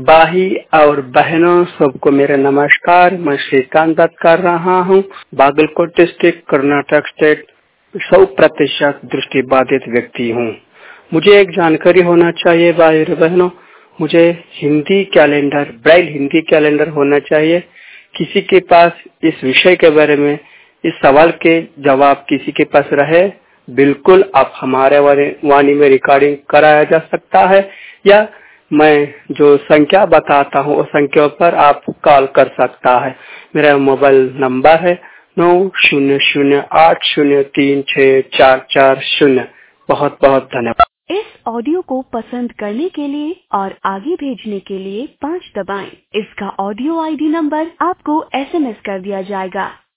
भाई और बहनों सबको मेरा नमस्कार। मैं श्रीकांत बात कर रहा हूँ, बागलकोट डिस्ट्रिक्ट, कर्नाटक स्टेट। 100% दृष्टि बाधित व्यक्ति हूँ। मुझे एक जानकारी होना चाहिए भाई और बहनों, मुझे Hindi calendar, Braille Hindi calendar होना चाहिए। किसी के पास इस विषय के बारे में, इस सवाल के जवाब किसी के पास रहे, बिल्कुल आप हमारे वाणी में रिकॉर्डिंग कराया जा सकता है, या मैं जो संख्या बताता हूँ उस संख्या पर आप कॉल कर सकता है। मेरा मोबाइल नंबर है 9008036440। बहुत बहुत धन्यवाद। इस ऑडियो को पसंद करने के लिए और आगे भेजने के लिए 5 दबाएं। इसका ऑडियो आईडी नंबर आपको SMS कर दिया जाएगा।